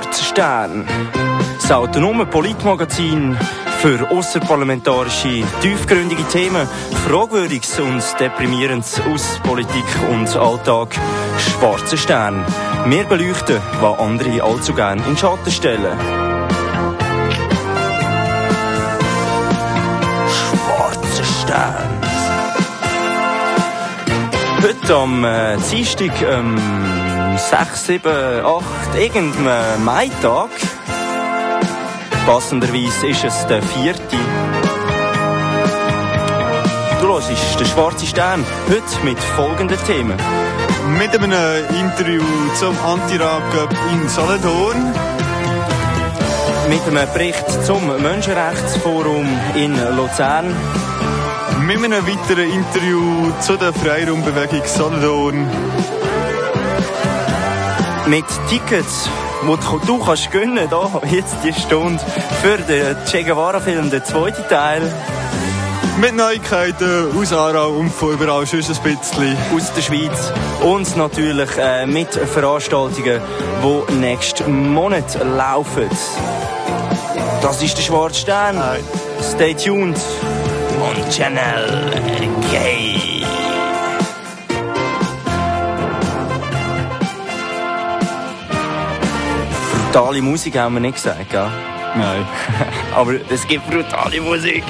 Schwarzer Stern. Das autonome Politmagazin für ausserparlamentarische, tiefgründige Themen, Fragwürdiges und Deprimierendes aus Politik und Alltag. Schwarzer Stern. Wir beleuchten, was andere allzu gern in den Schatten stellen. Schwarzer Stern. Heute am Dienstag, 6, 7, 8, irgendeinem Maitag. Passenderweise ist es der 4. Du hörst den Schwarzen Stern, heute mit folgenden Themen. Mit einem Interview zum Anti-Rap in Solothurn. Mit einem Bericht zum Menschenrechtsforum in Luzern. Mit einem weiteren Interview zu der Freiraumbewegung Solothurn. Mit Tickets, die du kannst gönnen, da, jetzt die Stunde, für den Che Guevara-Film, den 2. Teil. Mit Neuigkeiten aus Aarau und von überall schon ein bisschen. Aus der Schweiz. Und natürlich mit Veranstaltungen, die nächsten Monat laufen. Das ist der Schwarze Stern. Hi. Stay tuned. On Channel K. Brutale Musik haben wir nicht gesagt, gell? Nein. Aber es gibt brutale Musik.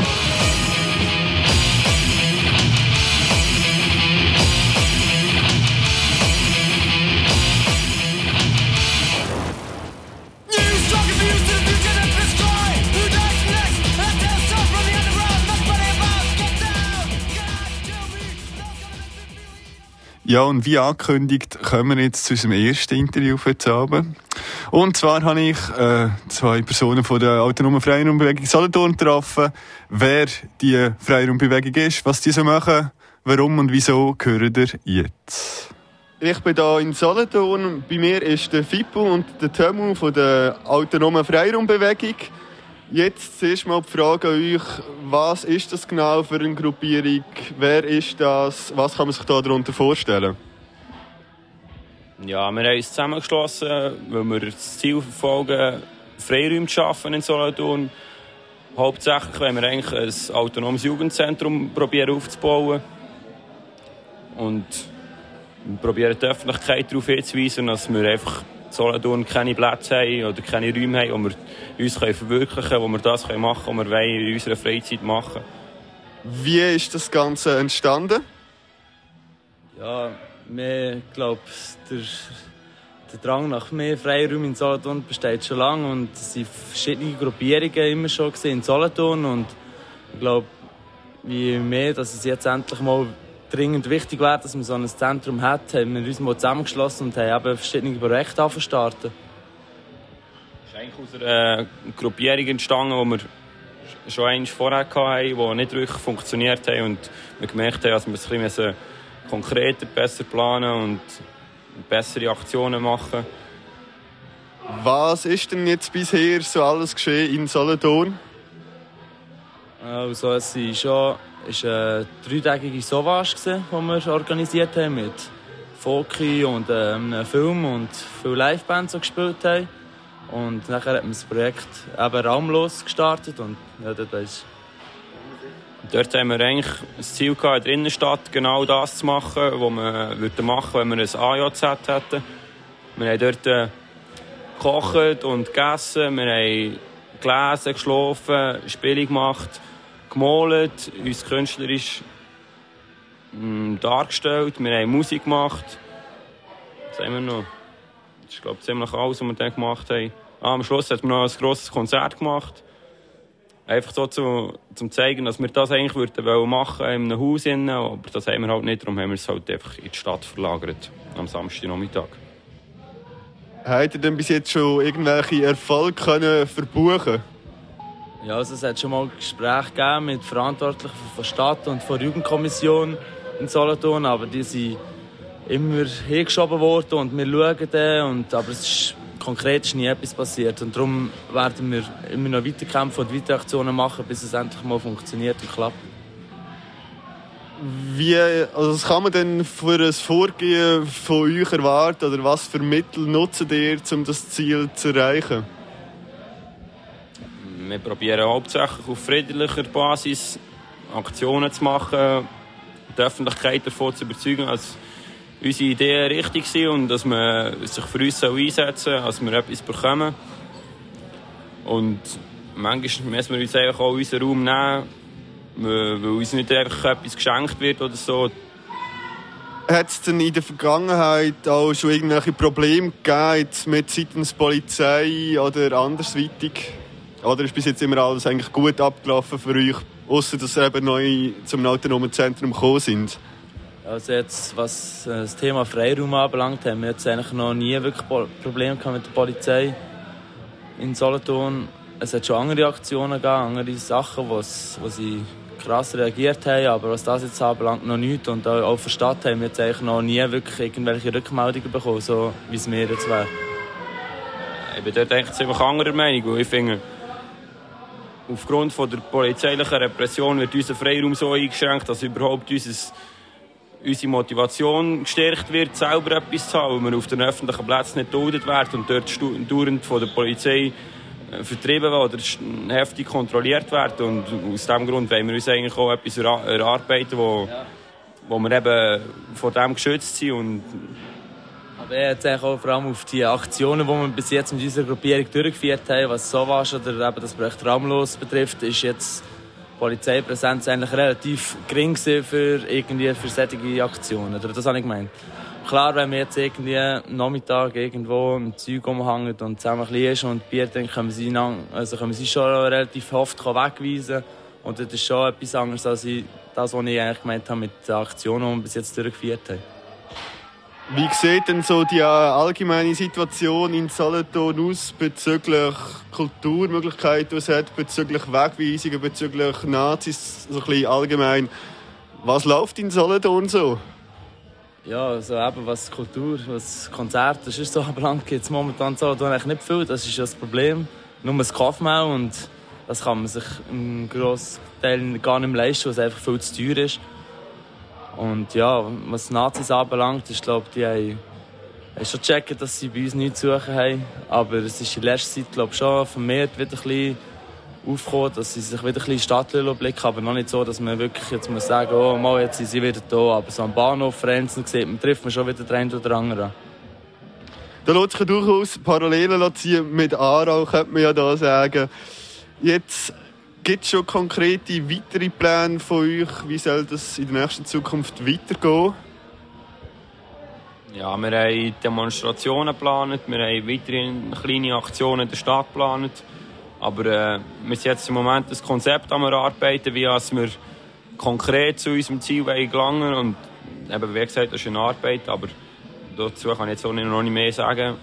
Ja, und wie angekündigt, kommen wir jetzt zu unserem ersten Interview für heute Abend. Und zwar habe ich zwei Personen von der autonomen Freiraumbewegung Solothurn getroffen. Wer die Freiraumbewegung ist, was die so machen, warum und wieso, hört ihr jetzt. Ich bin hier in Solothurn. Bei mir ist der Fippo und der Tömu von der autonomen Freiraumbewegung. Jetzt zuerst mal die Frage an euch, was ist das genau für eine Gruppierung? Wer ist das? Was kann man sich darunter vorstellen? Ja, wir haben uns zusammengeschlossen, weil wir das Ziel verfolgen, Freiräume zu schaffen in Solothurn. Hauptsächlich wollen wir eigentlich ein autonomes Jugendzentrum aufzubauen. Und wir probieren die Öffentlichkeit darauf hinzuweisen, dass wir einfach in Solothurn keine Plätze haben oder keine Räume haben, wo wir uns verwirklichen können, wo wir das machen können, was wir in unserer Freizeit machen. Wie ist das Ganze entstanden? Ja, ich glaube, der Drang nach mehr Freiräumen in Solothurn besteht schon lange und es sind verschiedene Gruppierungen immer schon in Solothurn und ich glaube, wie mehr, dass es jetzt endlich mal dringend wichtig wäre, dass man so ein Zentrum hat, haben wir uns mal zusammengeschlossen und haben eben verschiedene Projekte starten. Es ist eigentlich aus einer Gruppierung entstanden, die wir schon einmal vorher hatten, die nicht wirklich funktioniert haben und wir gemerkt haben, dass wir es ein bisschen konkreter, besser planen und bessere Aktionen machen. Was ist denn jetzt bisher so alles geschehen in Solothurn? Also es war eine dreitägige Sauvage, die wir organisiert haben mit Foki und einem Film und viele Livebands gespielt haben. Und nachher hat man das Projekt eben raumlos gestartet und ja, Dort haben wir eigentlich das Ziel gehabt, in der Innenstadt genau das zu machen, was wir machen würden, wenn wir ein AJZ hätten. Wir haben dort gekocht und gegessen, wir haben gelesen, geschlafen, Spiele gemacht, gemalt, uns künstlerisch dargestellt, wir haben Musik gemacht. Was haben wir noch? Das ist, glaube ich, ziemlich alles, was wir dann gemacht haben. Am Schluss hat man noch ein grosses Konzert gemacht. Einfach so zum zeigen, dass wir das eigentlich machen wollten in einem Haus. Aber das haben wir halt nicht, darum haben wir es halt einfach in die Stadt verlagert, am Samstagnachmittag. Habt ihr denn bis jetzt schon irgendwelche Erfolge verbuchen? Ja, also es hat schon mal Gespräche gegeben mit Verantwortlichen von der Stadt und von der Jugendkommission in Solothurn, aber die sind immer hingeschoben worden und wir schauen dann, aber konkret ist nie etwas passiert und darum werden wir immer noch weiterkämpfen und weitere Aktionen machen, bis es endlich mal funktioniert und klappt. Was kann man denn für ein Vorgehen von euch erwarten oder was für Mittel nutzt ihr, um das Ziel zu erreichen? Wir probieren hauptsächlich auf friedlicher Basis Aktionen zu machen, die Öffentlichkeit davon zu überzeugen, dass unsere Ideen richtig sind und dass man sich für uns einsetzen soll, dass wir etwas bekommen. Und manchmal müssen wir uns einfach auch unseren Raum nehmen, weil uns nicht einfach etwas geschenkt wird oder so. Hat es denn in der Vergangenheit auch schon irgendwelche Probleme gegeben mit seitens Polizei oder andersweitig? Oder ist bis jetzt immer alles eigentlich gut abgelaufen für euch, ausser dass ihr eben neu zum autonomen Zentrum gekommen sind? Also jetzt, was das Thema Freiraum anbelangt, haben wir jetzt eigentlich noch nie wirklich Probleme gehabt mit der Polizei in Solothurn. Es hat schon andere Aktionen gegeben, andere Sachen, wo sie krass reagiert haben, aber was das jetzt anbelangt, noch nichts. Und auch von der Stadt haben wir jetzt eigentlich noch nie wirklich irgendwelche Rückmeldungen bekommen, so wie es mir jetzt wäre. Ich bin dort eigentlich ziemlich anderer Meinung, weil ich finde, aufgrund von der polizeilichen Repression wird unser Freiraum so eingeschränkt, dass überhaupt unsere Motivation gestärkt wird, selber etwas zu haben, weil wir auf den öffentlichen Plätzen nicht geduldet werden und dort dauernd von der Polizei vertrieben werden oder heftig kontrolliert werden. Und aus diesem Grund wollen wir uns eigentlich auch etwas erarbeiten, wo wir eben vor dem geschützt sind. Und aber jetzt auch vor allem auf die Aktionen, die wir bis jetzt mit unserer Gruppierung durchgeführt haben, was SOVAS oder eben das Projekt Raumlos betrifft, ist jetzt die Polizeipräsenz eigentlich relativ gering für solche Aktionen. Oder das habe ich gemeint. Klar, wenn wir jetzt irgendwie am Nachmittag irgendwo im Zeug umhängen und zusammen ein bisschen ist und Bier trinken, können wir sie schon relativ oft wegweisen. Und das ist schon etwas anderes als das, was ich eigentlich gemeint habe mit den Aktionen, die wir bis jetzt durchgeführt haben. Wie sieht denn so die allgemeine Situation in Solothurn aus bezüglich Kulturmöglichkeiten, die es hat, bezüglich Wegweisungen, bezüglich Nazis, so ein bisschen allgemein? Was läuft in Solothurn so? Ja, also eben, was Kultur, was Konzerte, das ist so anbelangt, gibt es momentan so eigentlich nicht viel. Das ist ja das Problem. Nur das Kaufmau und das kann man sich im grossen Teil gar nicht mehr leisten, weil es einfach viel zu teuer ist. Und ja, was Nazis anbelangt, ich glaube, die haben schon gecheckt, dass sie bei uns nichts zu suchen haben. Aber es ist in letzter Zeit, glaube ich, schon vermehrt wieder ein bisschen aufgekommen, dass sie sich wieder ein bisschen in die Stadt blicken, aber noch nicht so, dass man wirklich jetzt muss sagen, oh, mal, jetzt sind sie wieder da. Aber so am Bahnhof Frenzen trifft man schon wieder den einen oder anderen. Da lässt sich durchaus Parallelen ziehen mit Aarau, könnte man ja da sagen. Jetzt gibt es schon konkrete weitere Pläne von euch? Wie soll das in der nächsten Zukunft weitergehen? Ja, wir haben Demonstrationen geplant, wir haben weitere kleine Aktionen in der Stadt geplant. Aber wir sind jetzt im Moment das Konzept am Erarbeiten, wie wir konkret zu unserem Ziel gelangen. Und eben, wie gesagt, das ist eine Arbeit, aber dazu kann ich jetzt auch noch nicht mehr sagen.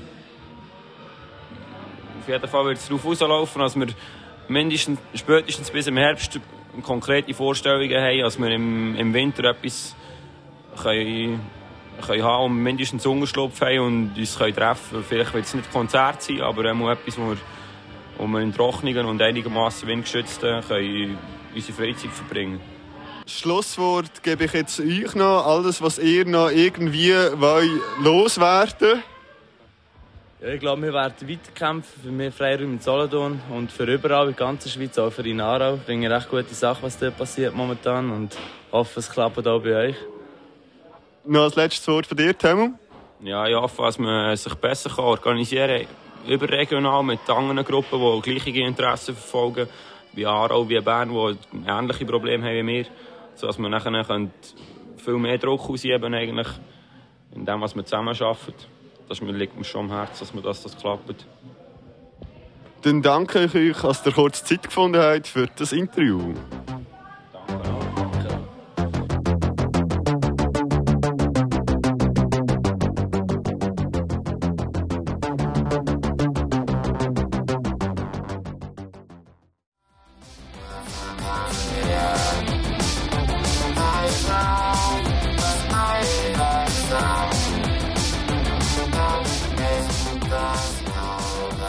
Auf jeden Fall wird es darauf rauslaufen, dass wir spätestens bis im Herbst konkrete Vorstellungen haben, dass wir im Winter etwas können haben und mindestens Unterschlupf haben und uns treffen können. Vielleicht wird es nicht Konzert sein, aber etwas, wo wir in trockenen und einigermaßen windgeschützten unsere Freizeit verbringen können. Schlusswort gebe ich jetzt euch noch. Alles, was ihr noch irgendwie loswerden. Ja, ich glaube, wir werden weiterkämpfen für mehr Freiraum in Solothurn und für überall in der ganzen Schweiz, auch für in Aarau. Ich finde recht gute Sachen, was dort passiert momentan und hoffe, es klappt auch bei euch. Noch als letztes Wort von dir, Temo. Ja, ich hoffe, dass man sich besser organisieren kann, überregional mit anderen Gruppen, die gleiche Interessen verfolgen, wie Aarau, wie Bern, die ähnliche Probleme haben wie wir, sodass man nachher viel mehr Druck ausüben eigentlich, in dem, was wir zusammen arbeiten. Das liegt mir schon am Herzen, dass das klappt. Dann danke ich euch, dass ihr kurz Zeit gefunden habt für das Interview. Danke auch.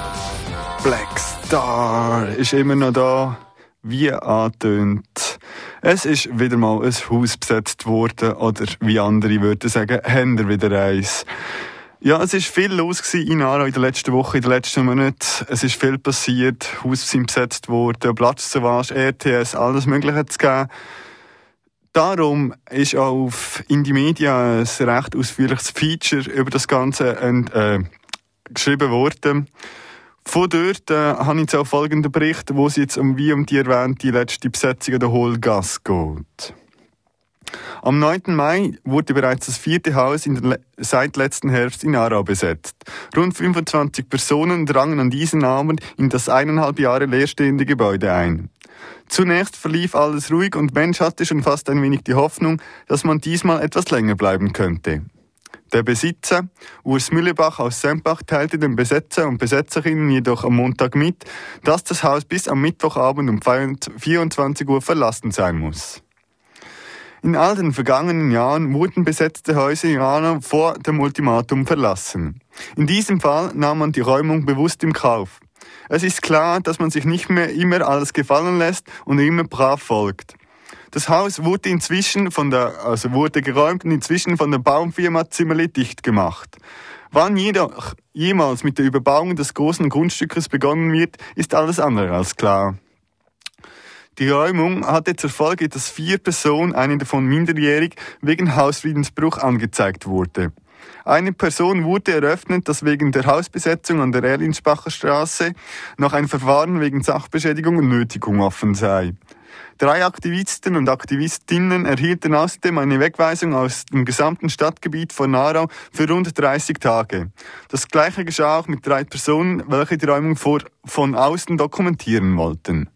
Black Star ist immer noch da, wie angetönt. Es ist wieder mal ein Haus besetzt worden, oder wie andere würden sagen, haben wir wieder eins. Ja, es ist viel los in Aarau in der letzten Woche, in den letzten Monaten. Es ist viel passiert, Haus sind besetzt worden, Platzsauvage, RTS, alles Mögliche zu geben. Darum ist auch auf Indymedia ein recht ausführliches Feature über das Ganze geschrieben worden. Von dort habe ich jetzt auch folgenden Bericht, wo es jetzt um die erwähnte letzte Besetzung an der Hohlgasse geht. Am 9. Mai wurde bereits das 4. Haus seit letzten Herbst in Aarau besetzt. Rund 25 Personen drangen an diesen Abend in das 1,5 Jahre leerstehende Gebäude ein. Zunächst verlief alles ruhig und Mensch hatte schon fast ein wenig die Hoffnung, dass man diesmal etwas länger bleiben könnte. Der Besitzer, Urs Mühlebach aus Sempach, teilte den Besetzer und Besetzerinnen jedoch am Montag mit, dass das Haus bis am Mittwochabend um 24 Uhr verlassen sein muss. In all den vergangenen Jahren wurden besetzte Häuser in Aarau vor dem Ultimatum verlassen. In diesem Fall nahm man die Räumung bewusst im Kauf. Es ist klar, dass man sich nicht mehr immer alles gefallen lässt und immer brav folgt. Das Haus wurde wurde geräumt und inzwischen von der Baufirma Zimmerli dicht gemacht. Wann jedoch jemals mit der Überbauung des großen Grundstückes begonnen wird, ist alles andere als klar. Die Räumung hatte zur Folge, dass 4 Personen, eine davon minderjährig, wegen Hausfriedensbruch angezeigt wurde. Eine Person wurde eröffnet, dass wegen der Hausbesetzung an der Erlinsbacher Straße noch ein Verfahren wegen Sachbeschädigung und Nötigung offen sei. 3 Aktivisten und Aktivistinnen erhielten außerdem eine Wegweisung aus dem gesamten Stadtgebiet von Aarau für rund 30 Tage. Das Gleiche geschah auch mit 3 Personen, welche die Räumung von außen dokumentieren wollten.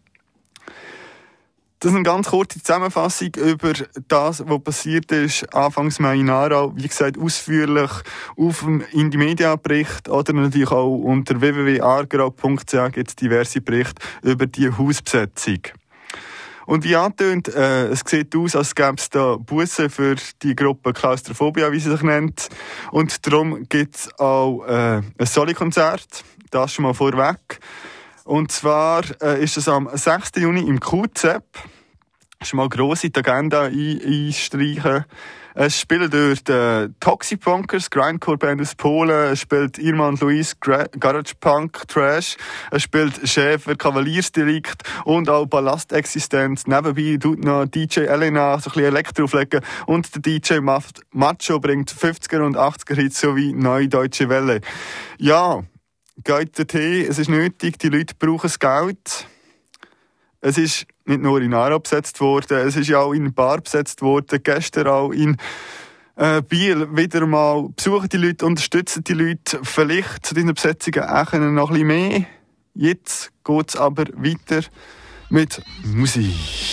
Das ist eine ganz kurze Zusammenfassung über das, was passiert ist Anfangs Mai in Aarau. Wie gesagt, ausführlich auf dem Indymedia-Bericht oder natürlich auch unter www.aargau.ch gibt es diverse Berichte über die Hausbesetzung. Und wie angetönt, es sieht aus, als gäbe es da Bussen für die Gruppe Klaustrophobia, wie sie sich nennt. Und darum gibt es auch ein Soli-Konzert. Das schon mal vorweg. Und zwar ist es am 6. Juni im QZEP. Schon mal gross in die Agenda einstreichen. Es spielen dort Toxic Punkers, Grindcore-Band aus Polen. Es spielt Irma und Luis, Garage Punk, Trash. Es spielt Schäfer, Kavaliersdelikt und auch Ballastexistenz. Nebenbei tut noch DJ Elena so ein bisschen Elektro auflegen. Und der DJ Macho bringt 50er und 80er Hits sowie neue deutsche Welle. Ja, geht dorthin, es ist nötig, die Leute brauchen das Geld. Es ist nicht nur in Aarau besetzt worden, es ist ja auch in Bar besetzt worden, gestern auch in Biel wieder mal. Besuchen die Leute, unterstützen die Leute, vielleicht zu diesen Besetzungen auch noch ein bisschen mehr. Jetzt geht es aber weiter mit Musik.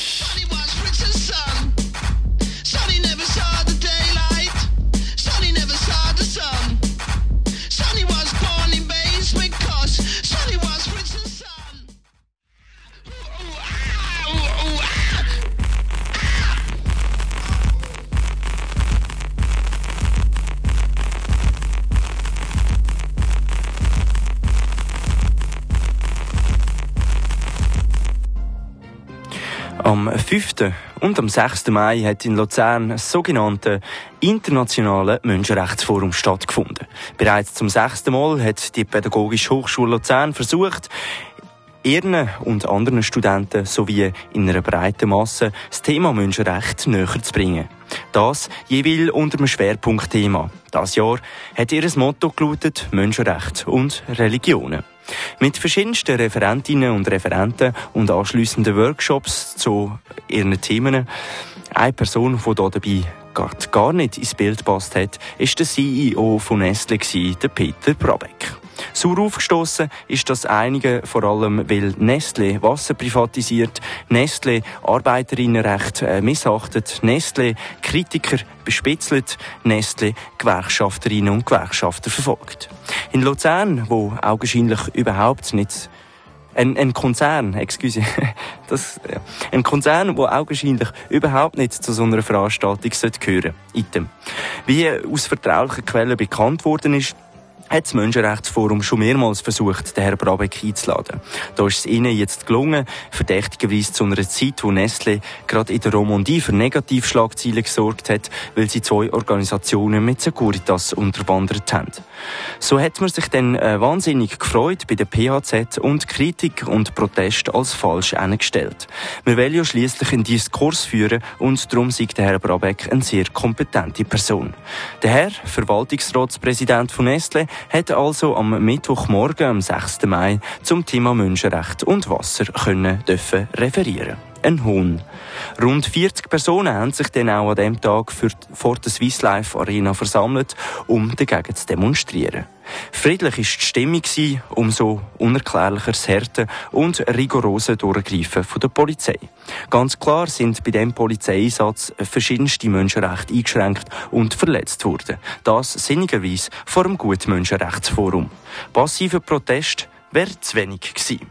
Am 5. und am 6. Mai hat in Luzern das sogenannte Internationale Menschenrechtsforum stattgefunden. Bereits zum 6. Mal hat die Pädagogische Hochschule Luzern versucht, ihren und anderen Studenten sowie in einer breiten Masse das Thema Menschenrecht näher zu bringen. Das jeweils unter einem Schwerpunktthema. Das Jahr hat ihr Motto gelautet Menschenrecht und Religionen. Mit verschiedensten Referentinnen und Referenten und anschliessenden Workshops zu ihren Themen. Eine Person, die hier dabei gar nicht ins Bild gepasst hat, ist der CEO von Nestlé, der Peter Brabeck. Sauer aufgestossen ist das einige, vor allem weil Nestlé Wasser privatisiert, Nestlé Arbeiterinnenrecht missachtet, Nestlé Kritiker bespitzelt, Nestlé Gewerkschafterinnen und Gewerkschafter verfolgt. In Luzern, wo augenscheinlich überhaupt nicht ein Konzern, ein Konzern, der augenscheinlich überhaupt nicht zu so einer Veranstaltung gehören sollte. Item. Wie aus vertraulichen Quellen bekannt worden ist, hat das Menschenrechtsforum schon mehrmals versucht, den Herrn Brabeck einzuladen. Da ist es ihnen jetzt gelungen, verdächtigerweise zu einer Zeit, wo Nestlé gerade in der Romandie für Negativschlagzeilen gesorgt hat, weil sie 2 Organisationen mit Securitas unterwandert haben. So hat man sich dann wahnsinnig gefreut bei der PHZ und Kritik und Protest als falsch eingestellt. Wir wollen ja schliesslich einen Diskurs führen und darum sei der Herr Brabeck eine sehr kompetente Person. Der Herr Verwaltungsratspräsident von Nestlé hat also am Mittwochmorgen, am 6. Mai, zum Thema Menschenrecht und Wasser dürfen referieren. Ein Hohn. Rund 40 Personen haben sich dann auch an diesem Tag vor der Swiss Life Arena versammelt, um dagegen zu demonstrieren. Friedlich war die Stimmung, umso unerklärlicher das Härte und rigorose Durchgreifen von der Polizei. Ganz klar sind bei diesem Polizeieinsatz verschiedenste Menschenrechte eingeschränkt und verletzt worden. Das sinnigerweise vor dem Gutmenschenrechtsforum. Passiver Protest wäre zu wenig gewesen.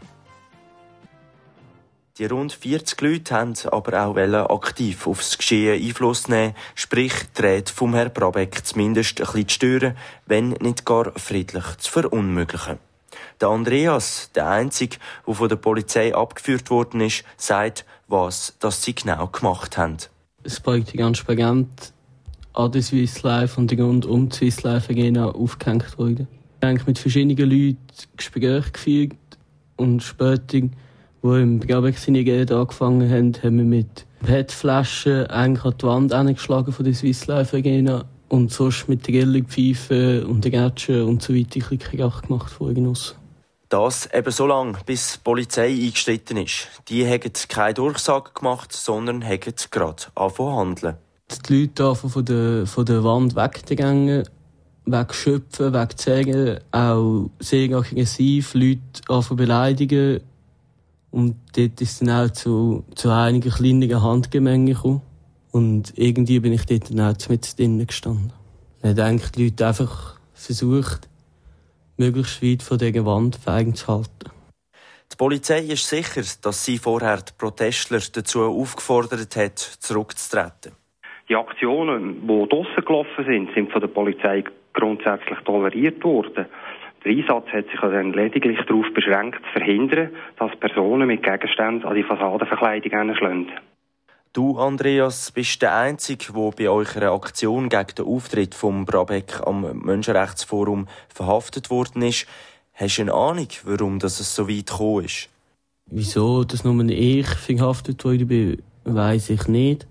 Die rund 40 Leute haben aber auch aktiv aufs Geschehen Einfluss nehmen, sprich die Rede vom Herrn Brabeck zumindest ein bisschen zu stören, wenn nicht gar friedlich zu verunmöglichen. Der Andreas, der Einzige, der von der Polizei abgeführt worden ist, sagt, was das sie genau gemacht haben. Das Projekt ganz spagent an der Swiss Life und rund um die Swiss Life Arena aufgehängt wurde. Ich habe mit verschiedenen Leuten Gespräche geführt und später, wo im Brabeck seine Rede angefangen haben wir mit PET-Flaschen eigentlich an die Wand angeschlagen von der Swiss Life Arena und sonst mit Grillen, Pfeifen und Rätschen und so weiter ein bisschen gemacht vor Genuss. Das eben so lange, bis die Polizei eingeschritten ist. Die haben keine Durchsage gemacht, sondern haben gerade angefangen zu handeln. Die Leute von der Wand weggegangen, wegschöpfen, wegzeigen, auch sehr aggressiv, Leute anfangen beleidigen. Und dort ist dann auch zu einigen kleineren Handgemengen gekommen. Und irgendwie bin ich dort dann auch mit drinnen gestanden. Dann haben eigentlich die Leute einfach versucht, möglichst weit von dieser Wand fernzuhalten. Die Polizei ist sicher, dass sie vorher die Protestler dazu aufgefordert hat, zurückzutreten. Die Aktionen, die draussen gelaufen sind von der Polizei grundsätzlich toleriert worden. Der Einsatz hat sich dann lediglich darauf beschränkt, zu verhindern, dass Personen mit Gegenständen an die Fassadenverkleidung hinschlagen. Du, Andreas, bist der Einzige, der bei eurer Aktion gegen den Auftritt von Brabeck am Menschenrechtsforum verhaftet worden ist. Hast du eine Ahnung, warum es so weit gekommen ist? Wieso, dass nur ich verhaftet worden bin, weiss ich nicht.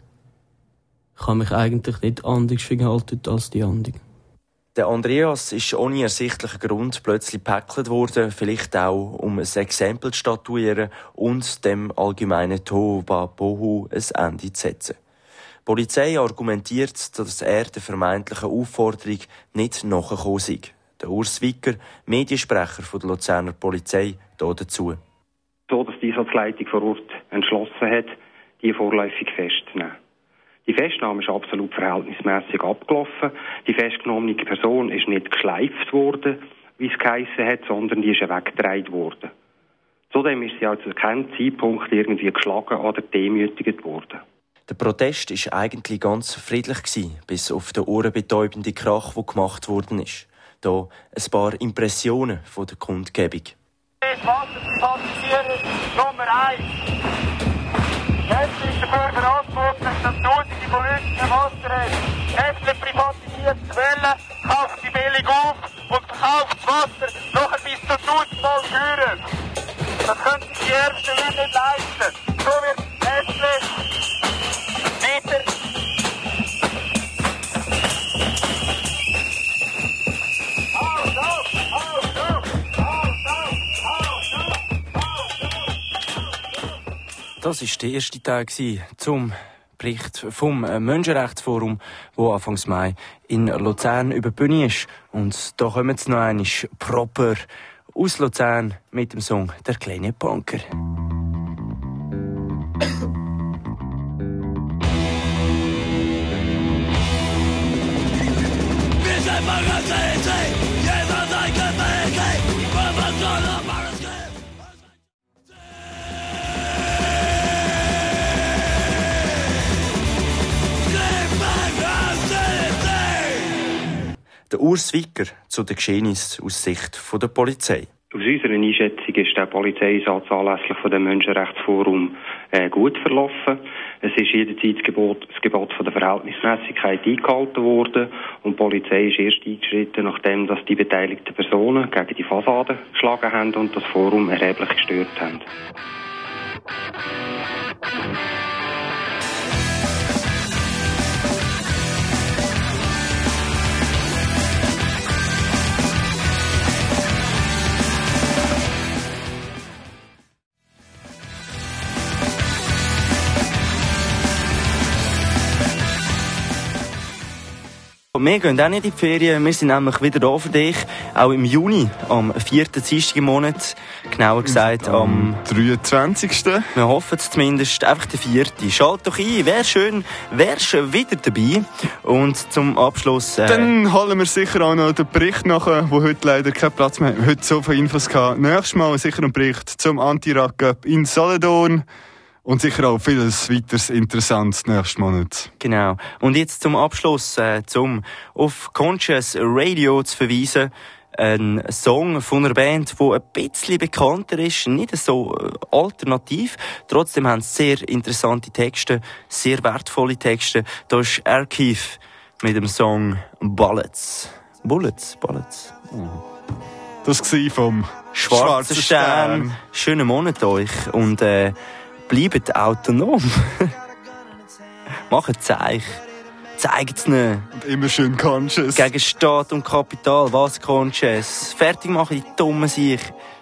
Ich habe mich eigentlich nicht anders verhalten als die anderen. Der Andreas ist ohne ersichtlichen Grund plötzlich gepäckelt worden, vielleicht auch, um ein Exempel zu statuieren und dem allgemeinen Tohuwabohu ein Ende zu setzen. Die Polizei argumentiert, dass er der vermeintlichen Aufforderung nicht nachgekommen sei. Der Urs Wicker, Mediensprecher der Luzerner Polizei, dazu. So, dass die Einsatzleitung vor Ort entschlossen hat, die vorläufig festzunehmen. Die Festnahme ist absolut verhältnismäßig abgelaufen. Die festgenommene Person ist nicht geschleift worden, wie es geheissen hat, sondern die ist weggedreht worden. Zudem ist sie auch zu keinem Zeitpunkt irgendwie geschlagen oder demütigt worden. Der Protest war eigentlich ganz friedlich, bis auf den ohrenbetäubenden Krach, der gemacht worden ist. Hier ein paar Impressionen von der Kundgebung. Wasserprivatisierung Nummer 1. Nestlé ist dafür verantwortlich, dass Tausende von Leuten Wasser haben. Nestlé privatisiert die Quellen, kauft sie billig auf und verkauft das Wasser nachher bis zu 1000-mal teurer. Das können sich die ärmsten Leute nicht leisten. So wird Nestlé weiter. Das war der erste Teil zum Bericht vom Menschenrechtsforum, wo Anfang Mai in Luzern über die Bühne ist. Und da kommen jetzt noch einmal proper aus Luzern mit dem Song «Der kleine Punker». Der Urs Wicker zu den Geschehnissen aus Sicht der Polizei. Aus unserer Einschätzung ist der Polizeieinsatz anlässlich von dem Menschenrechtsforum gut verlaufen. Es ist jederzeit das Gebot von der Verhältnismäßigkeit eingehalten worden und die Polizei ist erst eingeschritten, nachdem dass die beteiligten Personen gegen die Fassade geschlagen haben und das Forum erheblich gestört haben. Wir gehen auch nicht in die Ferien, wir sind nämlich wieder da für dich, auch im Juni, am 4. Dienstag im Monat, genauer gesagt am 23. Wir hoffen es zumindest, einfach der 4. Schalt doch ein, wäre schön, wärst wieder dabei. Und zum Abschluss... Dann holen wir sicher auch noch den Bericht nachher, wo heute leider keinen Platz mehr hat. Heute so viele Infos gehabt. Nächstes Mal sicher ein Bericht zum Anti-Rap in Solothurn. Und sicher auch vieles weiteres Interessantes nächsten Monat. Genau. Und jetzt zum Abschluss, zum auf Conscious Radio zu verweisen. Ein Song von einer Band, die ein bisschen bekannter ist, nicht so alternativ. Trotzdem haben sie sehr interessante Texte, sehr wertvolle Texte. Da ist Archive mit dem Song Bullets. Bullets. Das war vom Schwarzen Stern. Schönen Monat euch und bleibt autonom. Macht Zeichen. Zeigt's ihnen. Und immer schön conscious. Gegen Staat und Kapital. Was conscious? Fertig machen, die dummen Sicher.